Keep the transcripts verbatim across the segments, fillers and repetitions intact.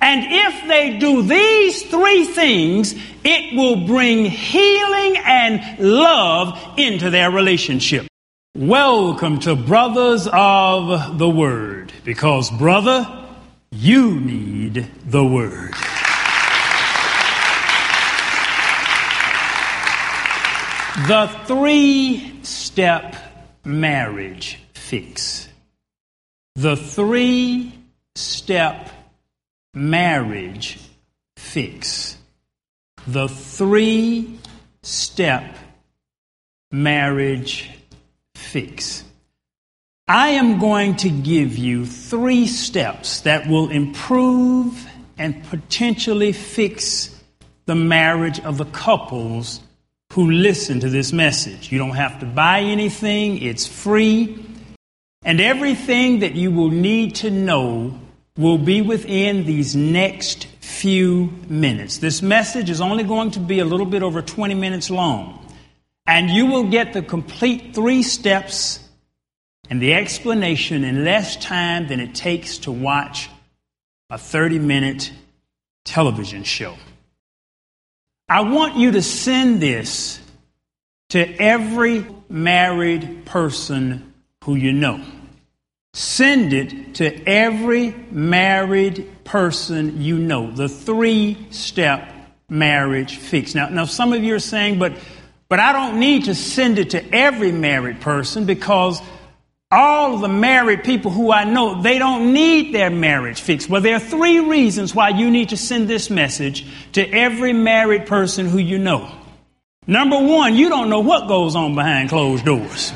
And if they do these three things, it will bring healing and love into their relationship. Welcome to Brothers of the Word, because, brother, you need the Word. The three-step marriage fix. The three-step marriage fix. The three-step marriage fix. I am going to give you three steps that will improve and potentially fix the marriage of the couples who listen to this message. You don't have to buy anything. It's free. And everything that you will need to know will be within these next few minutes. This message is only going to be a little bit over twenty minutes long. And you will get the complete three steps and the explanation in less time than it takes to watch a thirty-minute television show. I want you to send this to every married person who you know. Send it to every married person you know. The three-step marriage fix. Now, now some of you are saying, but, but I don't need to send it to every married person because all of the married people who I know, they don't need their marriage fixed. Well, there are three reasons why you need to send this message to every married person who you know. Number one, you don't know what goes on behind closed doors.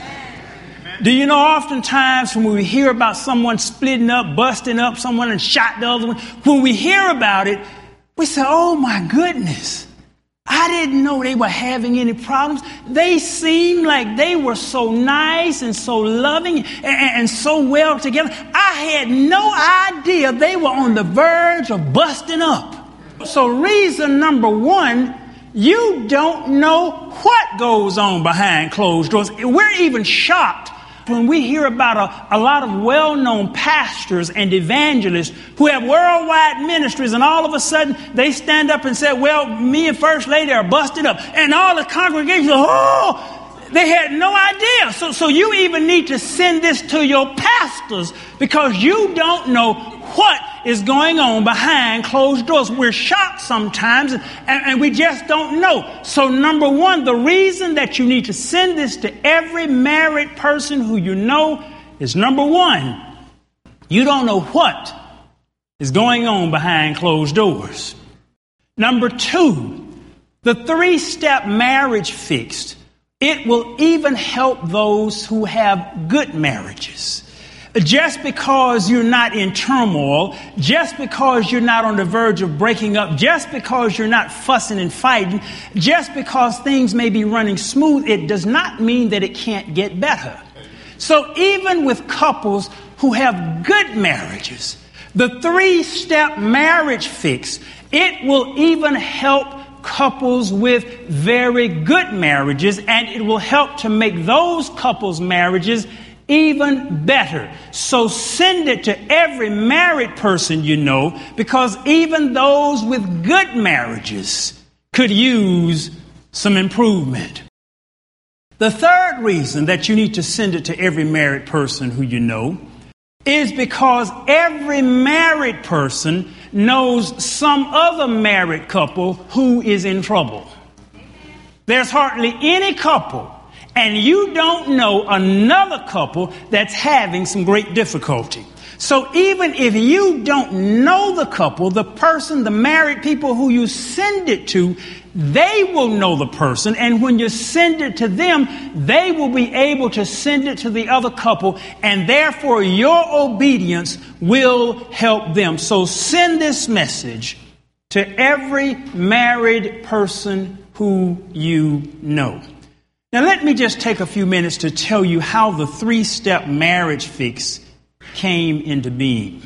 Do you know oftentimes when we hear about someone splitting up, busting up, someone and shot the other one, when we hear about it, we say, oh my goodness, I didn't know they were having any problems. They seemed like they were so nice and so loving and, and so well together. I had no idea they were on the verge of busting up. So reason number one, you don't know what goes on behind closed doors. We're even shocked when we hear about a, a lot of well-known pastors and evangelists who have worldwide ministries, and all of a sudden they stand up and say, well, me and First Lady are busted up. And all the congregation, oh, they had no idea. So, so you even need to send this to your pastors because you don't know what is going on behind closed doors. We're shocked sometimes, and, and we just don't know. So number one, the reason that you need to send this to every married person who you know is number one, you don't know what is going on behind closed doors. Number two, the three-step marriage fixed, it will even help those who have good marriages. Just because you're not in turmoil, just because you're not on the verge of breaking up, just because you're not fussing and fighting, just because things may be running smooth, it does not mean that it can't get better. So even with couples who have good marriages, the three-step marriage fix, it will even help couples with very good marriages, and it will help to make those couples' marriages even better. So send it to every married person you know, because even those with good marriages could use some improvement. The third reason that you need to send it to every married person who you know is because every married person knows some other married couple who is in trouble. There's hardly any couple, and you don't know another couple that's having some great difficulty. So even if you don't know the couple, the person, the married people who you send it to, they will know the person. And when you send it to them, they will be able to send it to the other couple. And therefore, your obedience will help them. So send this message to every married person who you know. Now, let me just take a few minutes to tell you how the three-step marriage fix came into being.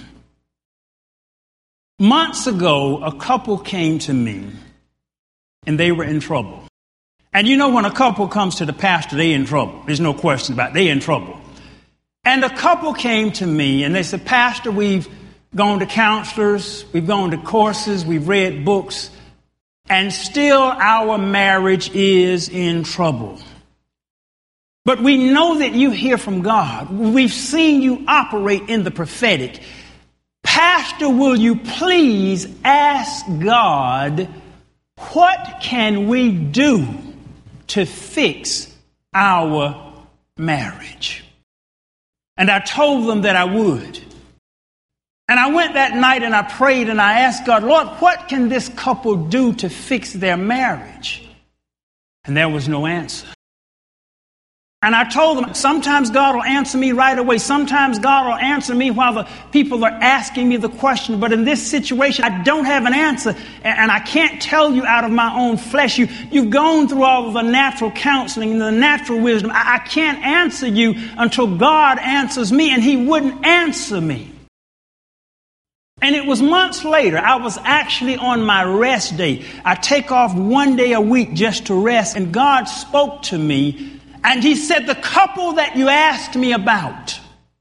Months ago, a couple came to me, and they were in trouble. And you know, when a couple comes to the pastor, they're in trouble. There's no question about it. They're in trouble. And a couple came to me, and they said, Pastor, we've gone to counselors, we've gone to courses, we've read books, and still our marriage is in trouble. But we know that you hear from God. We've seen you operate in the prophetic. Pastor, will you please ask God, what can we do to fix our marriage? And I told them that I would. And I went that night and I prayed and I asked God, Lord, what can this couple do to fix their marriage? And there was no answer. And I told them, sometimes God will answer me right away. Sometimes God will answer me while the people are asking me the question. But in this situation, I don't have an answer. And I can't tell you out of my own flesh. You, you've gone through all of the natural counseling and the natural wisdom. I, I can't answer you until God answers me. And he wouldn't answer me. And it was months later, I was actually on my rest day. I take off one day a week just to rest. And God spoke to me. And he said, the couple that you asked me about,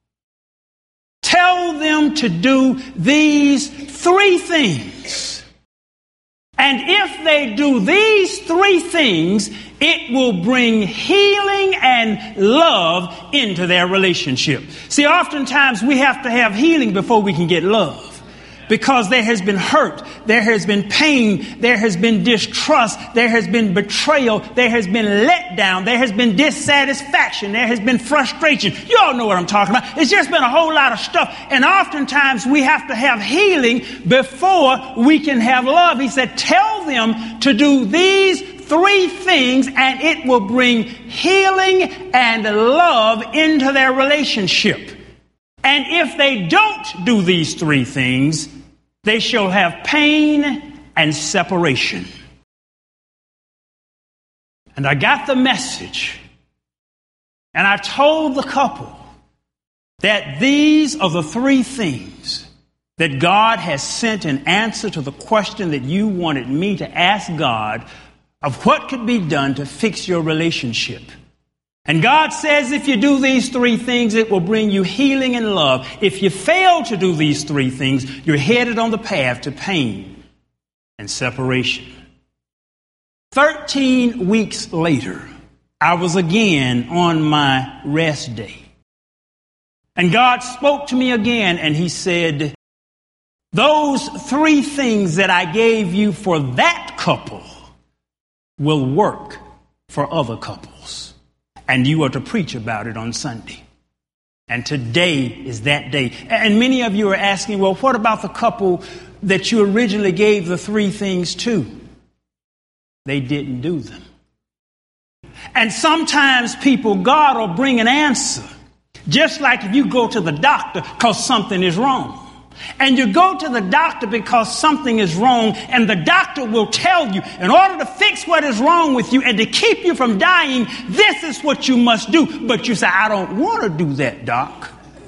tell them to do these three things. And if they do these three things, it will bring healing and love into their relationship. See, oftentimes we have to have healing before we can get love. Because there has been hurt, there has been pain, there has been distrust, there has been betrayal, there has been letdown, there has been dissatisfaction, there has been frustration. You all know what I'm talking about. It's just been a whole lot of stuff. And oftentimes we have to have healing before we can have love. He said, tell them to do these three things and it will bring healing and love into their relationship. And if they don't do these three things, they shall have pain and separation. And I got the message. And I told the couple that these are the three things that God has sent in answer to the question that you wanted me to ask God of what could be done to fix your relationship. And God says if you do these three things, it will bring you healing and love. If you fail to do these three things, you're headed on the path to pain and separation. Thirteen weeks later, I was again on my rest day. And God spoke to me again and he said, those three things that I gave you for that couple will work for other couples. And you are to preach about it on Sunday. And today is that day. And many of you are asking, well, what about the couple that you originally gave the three things to? They didn't do them. And sometimes people, God will bring an answer. Just like if you go to the doctor because something is wrong. And you go to the doctor because something is wrong, and the doctor will tell you, in order to fix what is wrong with you and to keep you from dying, this is what you must do. But you say, I don't want to do that, doc.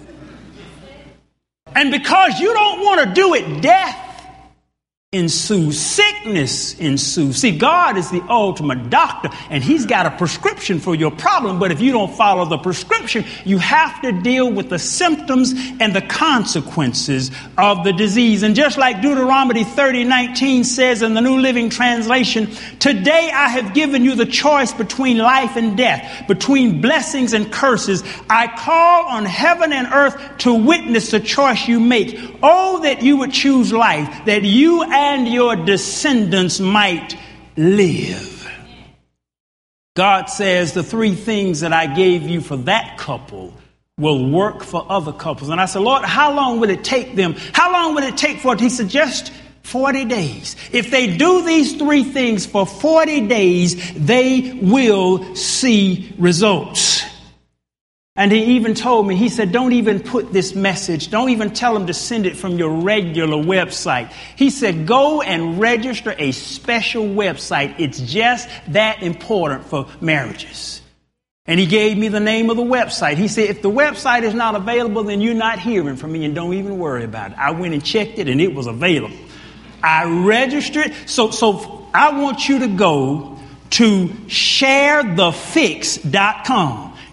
And because you don't want to do it, death ensues, sickness ensues. See, God is the ultimate doctor, and he's got a prescription for your problem. But if you don't follow the prescription, you have to deal with the symptoms and the consequences of the disease. And just like Deuteronomy thirty nineteen says in the New Living Translation, today I have given you the choice between life and death, between blessings and curses. I call on heaven and earth to witness the choice you make. Oh, that you would choose life, that you and and your descendants might live. God says the three things that I gave you for that couple will work for other couples. And I said, Lord, how long will it take them? How long will it take for it? He said, just forty days. If they do these three things for forty days, they will see results. And he even told me, he said, don't even put this message, don't even tell them to send it from your regular website. He said, go and register a special website. It's just that important for marriages. And he gave me the name of the website. He said, if the website is not available, then you're not hearing from me and don't even worry about it. I went and checked it and it was available. I registered. So, so I want you to go to share the fix dot com.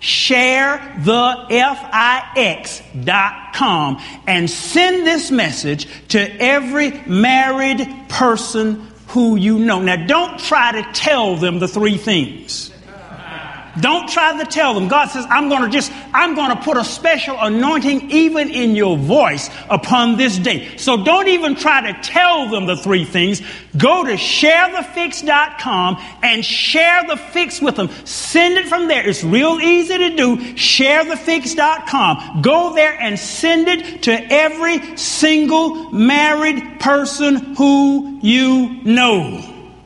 share the fix dot com, and send this message to every married person who you know. Now, don't try to tell them the three things. Don't try to tell them. God says, I'm going to just, I'm going to put a special anointing even in your voice upon this day. So don't even try to tell them the three things. Go to share the fix dot com and share the fix with them. Send it from there. It's real easy to do. share the fix dot com. Go there and send it to every single married person who you know.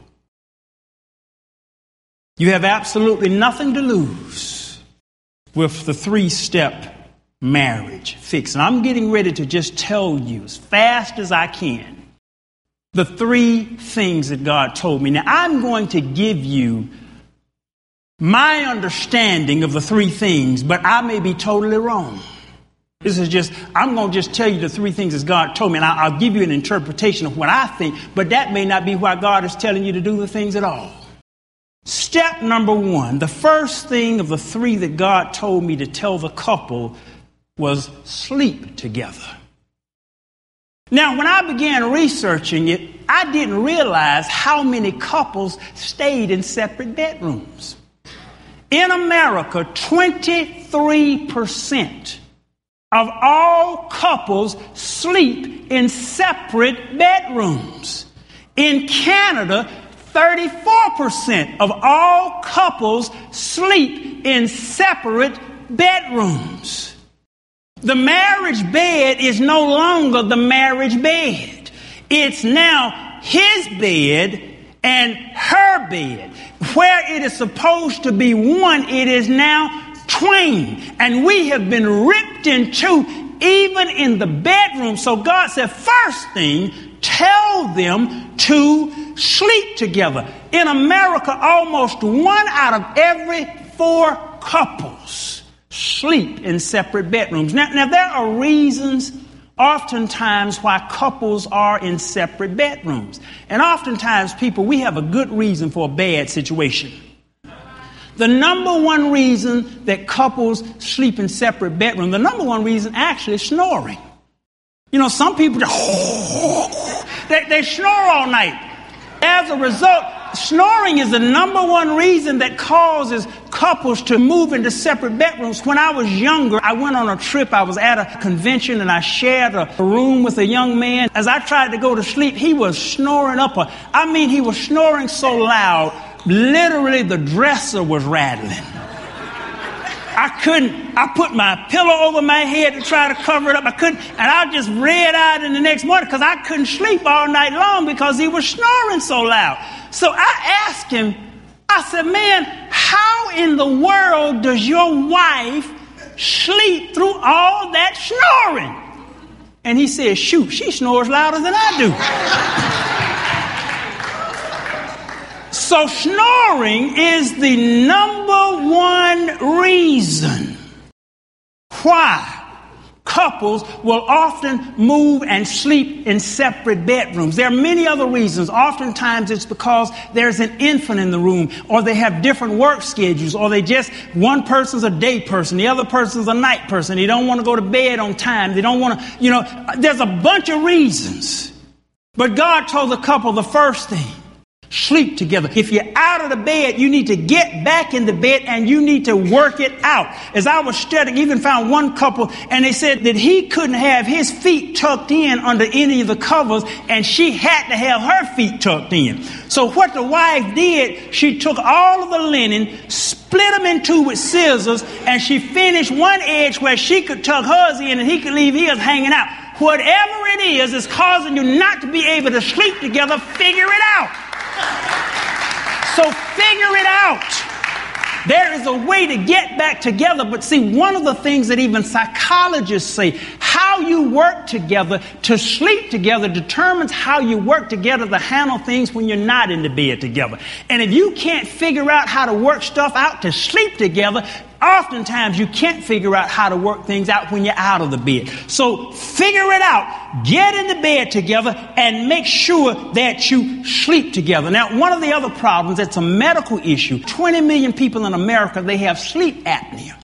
You have absolutely nothing to lose with the three-step marriage fix. And I'm getting ready to just tell you as fast as I can the three things that God told me. Now, I'm going to give you my understanding of the three things, but I may be totally wrong. This is just, I'm going to just tell you the three things that God told me, and I'll give you an interpretation of what I think, but that may not be why God is telling you to do the things at all. Step number one, the first thing of the three that God told me to tell the couple was sleep together. Now, when I began researching it, I didn't realize how many couples stayed in separate bedrooms. In America, twenty-three percent of all couples sleep in separate bedrooms. In Canada, thirty-four percent of all couples sleep in separate bedrooms. The marriage bed is no longer the marriage bed. It's now his bed and her bed. Where it is supposed to be one, it is now twain. And we have been ripped in two, even in the bedroom. So God said, first thing, tell them to sleep together. In America, almost one out of every four couples sleep in separate bedrooms. Now, now there are reasons oftentimes why couples are in separate bedrooms. And oftentimes, people, we have a good reason for a bad situation. The number one reason that couples sleep in separate bedrooms, the number one reason actually is snoring. You know, some people just, they, they snore all night. As a result, snoring is the number one reason that causes couples to move into separate bedrooms. When I was younger, I went on a trip. I was at a convention and I shared a room with a young man. As I tried to go to sleep, he was snoring up. A, I mean, he was snoring so loud, literally the dresser was rattling. I couldn't, I put my pillow over my head to try to cover it up. I couldn't, and I just red-eyed in the next morning because I couldn't sleep all night long because he was snoring so loud. So I asked him, I said, man, how in the world does your wife sleep through all that snoring? And he said, shoot, she snores louder than I do. So snoring is the number one reason why couples will often move and sleep in separate bedrooms. There are many other reasons. Oftentimes it's because there's an infant in the room, or they have different work schedules, or they just, one person's a day person, the other person's a night person. They don't want to go to bed on time. They don't want to, you know, there's a bunch of reasons. But God told the couple the first thing, sleep together. If you're out of the bed, you need to get back in the bed and you need to work it out. As I was studying, I even found one couple and they said that he couldn't have his feet tucked in under any of the covers and she had to have her feet tucked in. So what the wife did, she took all of the linen, split them in two with scissors, and she finished one edge where she could tuck hers in and he could leave his hanging out. Whatever it is is causing you not to be able to sleep together, figure it out. So figure it out. There is a way to get back together. But see, one of the things that even psychologists say, how you work together to sleep together determines how you work together to handle things when you're not in the bed together. And if you can't figure out how to work stuff out to sleep together, oftentimes you can't figure out how to work things out when you're out of the bed. So figure it out. Get in the bed together and make sure that you sleep together. Now, one of the other problems, it's a medical issue. twenty million people in America, they have sleep apnea.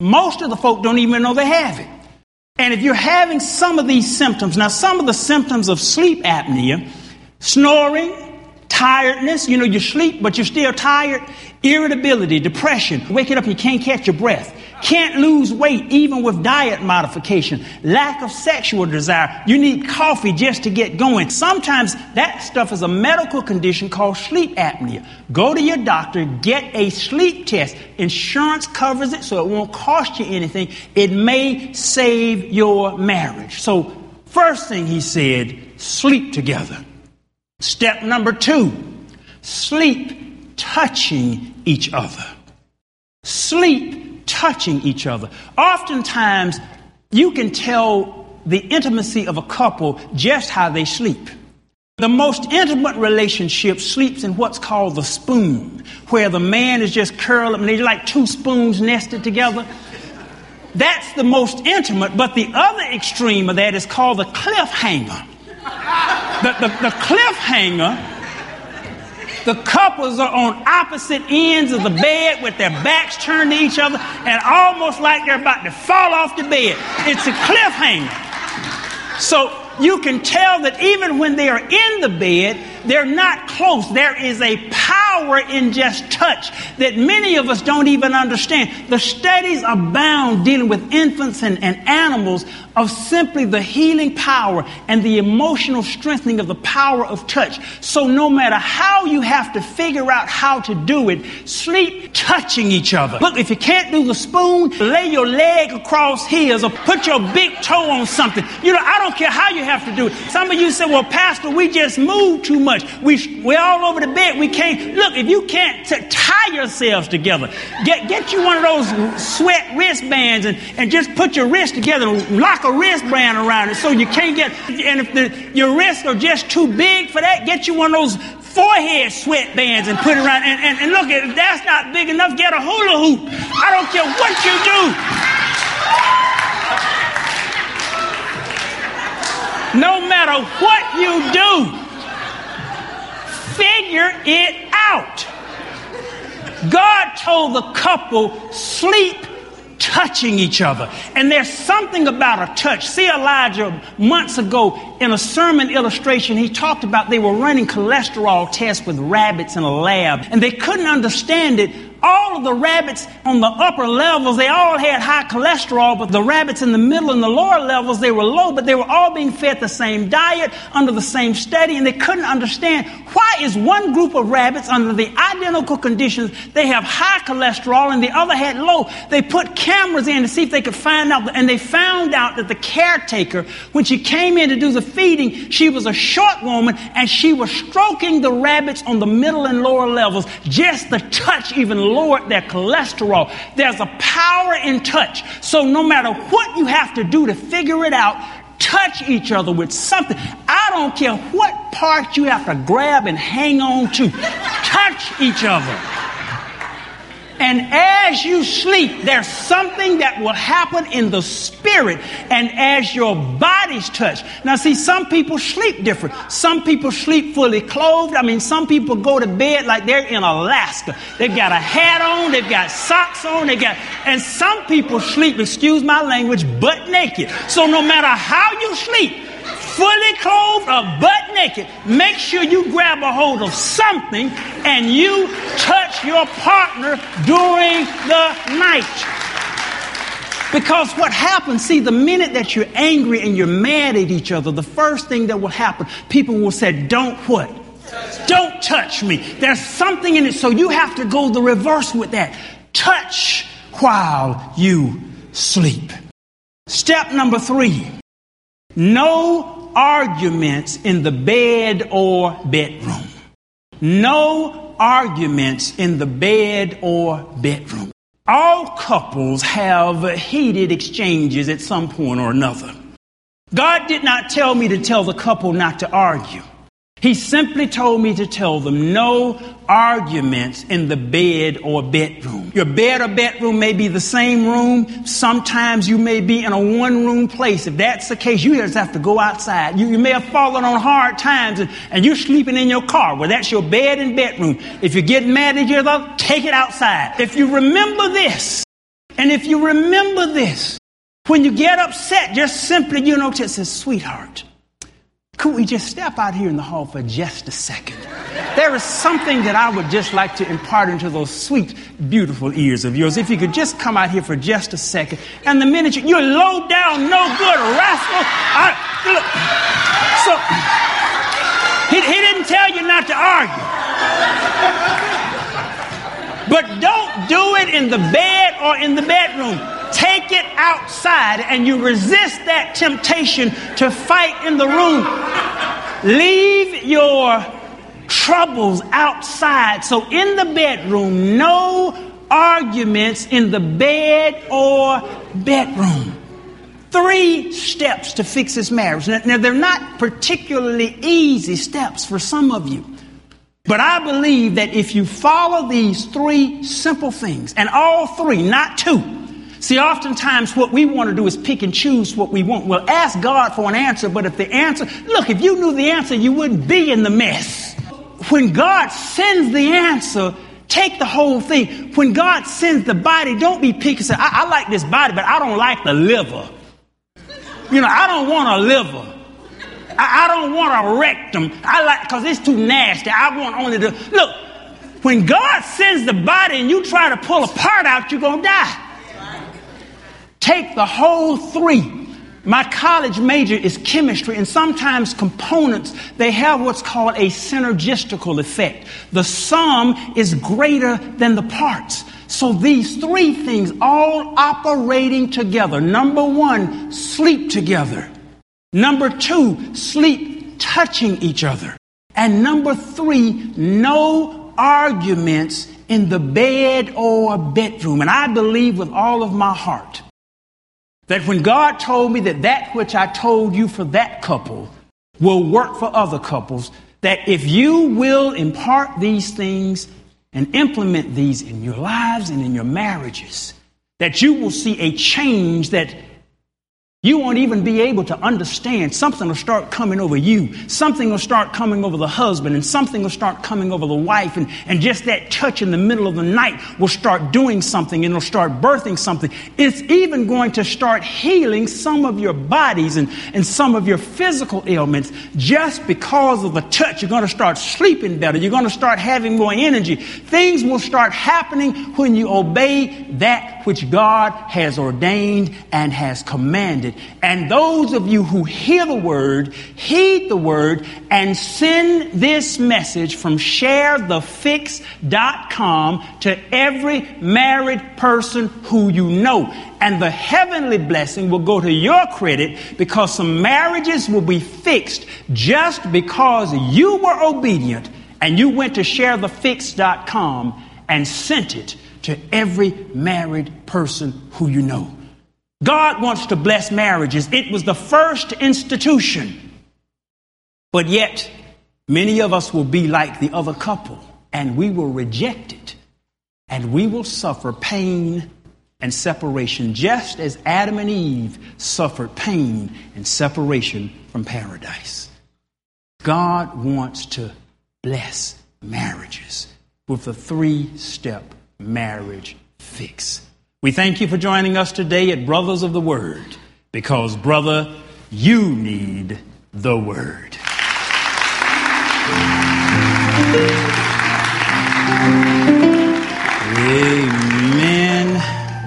Most of the folk don't even know they have it. And if you're having some of these symptoms, now some of the symptoms of sleep apnea, snoring, tiredness, you know, you sleep, but you're still tired, irritability, depression, waking up and you can't catch your breath, can't lose weight even with diet modification, lack of sexual desire, you need coffee just to get going. Sometimes that stuff is a medical condition called sleep apnea. Go to your doctor, get a sleep test. Insurance covers it, so it won't cost you anything. It may save your marriage. So first thing he said, sleep together. Step number two, sleep touching each other. Sleep touching each other. Oftentimes, you can tell the intimacy of a couple just how they sleep. The most intimate relationship sleeps in what's called the spoon, where the man is just curled up and they're like two spoons nested together. That's the most intimate, but the other extreme of that is called the cliffhanger. The, the, the cliffhanger, the couples are on opposite ends of the bed with their backs turned to each other and almost like they're about to fall off the bed. It's a cliffhanger. So you can tell that even when they are in the bed, they're not close. There is a power in just touch that many of us don't even understand. The studies abound dealing with infants and, and animals of simply the healing power and the emotional strengthening of the power of touch. So no matter how you have to figure out how to do it, sleep touching each other. Look, if you can't do the spoon, lay your leg across his or put your big toe on something. You know, I don't care how you have to do it. Some of you say, well, Pastor, we just move too much. We, we're all over the bed. We can't. Look, if you can't t- tie yourselves together, get get you one of those sweat wristbands and, and just put your wrist together and lock a wristband around it so you can't get, and if the, your wrists are just too big for that, get you one of those forehead sweatbands and put it around. And, and, and look, if that's not big enough, get a hula hoop. I don't care what you do. No matter what you do, figure it out. God told the couple, sleep touching each other. And there's something about a touch. See, Elijah, months ago, in a sermon illustration, he talked about they were running cholesterol tests with rabbits in a lab, and they couldn't understand it. All of the rabbits on the upper levels, they all had high cholesterol, but the rabbits in the middle and the lower levels, they were low, but they were all being fed the same diet, under the same study, and they couldn't understand why is one group of rabbits under the identical conditions, they have high cholesterol and the other had low. They put cameras in to see if they could find out, and they found out that the caretaker, when she came in to do the feeding, she was a short woman, and she was stroking the rabbits on the middle and lower levels. Just the touch even lowered their cholesterol. There's a power in touch. So no matter what you have to do to figure it out, touch each other with something. I don't care what part you have to grab and hang on to. Touch each other. And as you sleep, there's something that will happen in the spirit and as your bodies touch. Now, see, some people sleep different. Some people sleep fully clothed. I mean, some people go to bed like they're in Alaska. They've got a hat on, they've got socks on, they got, and some people sleep, excuse my language, butt naked. So no matter how you sleep, fully clothed or butt naked, make sure you grab a hold of something and you touch your partner during the night. Because what happens, see, the minute that you're angry and you're mad at each other, the first thing that will happen, people will say, don't what? Don't touch me. There's something in it, so you have to go the reverse with that. Touch while you sleep. Step number three, no arguments in the bed or bedroom. No arguments in the bed or bedroom. All couples have heated exchanges at some point or another. God did not tell me to tell the couple not to argue. He simply told me to tell them no arguments in the bed or bedroom. Your bed or bedroom may be the same room. Sometimes you may be in a one-room place. If that's the case, you just have to go outside. You, you may have fallen on hard times and, and you're sleeping in your car. Well, that's your bed and bedroom. If you're getting mad at each other, take it outside. If you remember this, And if you remember this, when you get upset, just simply, you know, just say, sweetheart, could we just step out here in the hall for just a second? There is something that I would just like to impart into those sweet, beautiful ears of yours. If you could just come out here for just a second. And the minute you, you're low down, no good, rascal. I, look, so he, he didn't tell you not to argue. But don't do it in the bed or in the bedroom. Take it outside, and you resist that temptation to fight in the room. Leave your troubles outside. So in the bedroom, no arguments in the bed or bedroom. Three steps to fix this marriage. Now, they're not particularly easy steps for some of you. But I believe that if you follow these three simple things, and all three, not two. See, oftentimes what we want to do is pick and choose what we want. We'll ask God for an answer, but if the answer, look, if you knew the answer, you wouldn't be in the mess. When God sends the answer, take the whole thing. When God sends the body, don't be picky. Say, I, I like this body, but I don't like the liver. You know, I don't want a liver. I, I don't want a rectum. I like, because it's too nasty. I want only the, look, when God sends the body and you try to pull a part out, you're going to die. Take the whole three. My college major is chemistry, and sometimes components, they have what's called a synergistical effect. The sum is greater than the parts. So these three things all operating together. Number one, sleep together. Number two, sleep touching each other. And number three, no arguments in the bed or bedroom. And I believe with all of my heart that when God told me that that which I told you for that couple will work for other couples, that if you will impart these things and implement these in your lives and in your marriages, that you will see a change that you won't even be able to understand. Something will start coming over you. Something will start coming over the husband, and something will start coming over the wife. And, and just that touch in the middle of the night will start doing something, and it'll start birthing something. It's even going to start healing some of your bodies and, and some of your physical ailments just because of the touch. You're going to start sleeping better. You're going to start having more energy. Things will start happening when you obey that which God has ordained and has commanded. And those of you who hear the word, heed the word, and send this message from share the fix dot com to every married person who you know. And the heavenly blessing will go to your credit, because some marriages will be fixed just because you were obedient and you went to share the fix dot com and sent it to every married person who you know. God wants to bless marriages. It was the first institution. But yet, many of us will be like the other couple, and we will reject it, and we will suffer pain and separation, just as Adam and Eve suffered pain and separation from paradise. God wants to bless marriages with the three-step marriage fix. We thank you for joining us today at Brothers of the Word, because, brother, you need the Word. Amen,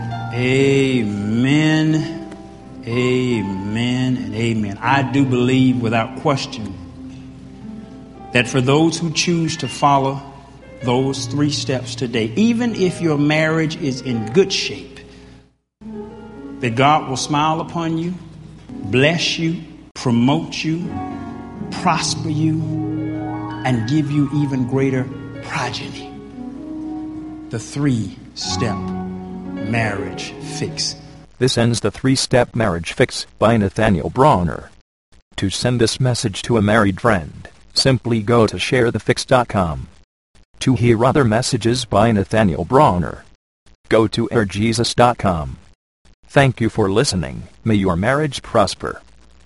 amen, amen, and amen. I do believe without question that for those who choose to follow those three steps today, even if your marriage is in good shape, that God will smile upon you, bless you, promote you, prosper you, and give you even greater progeny. The three-step marriage fix. This ends the three-step marriage fix by Nathaniel Bronner. To send this message to a married friend, simply go to share the fix dot com. To hear other messages by Nathaniel Bronner, go to air jesus dot com. Thank you for listening. May your marriage prosper.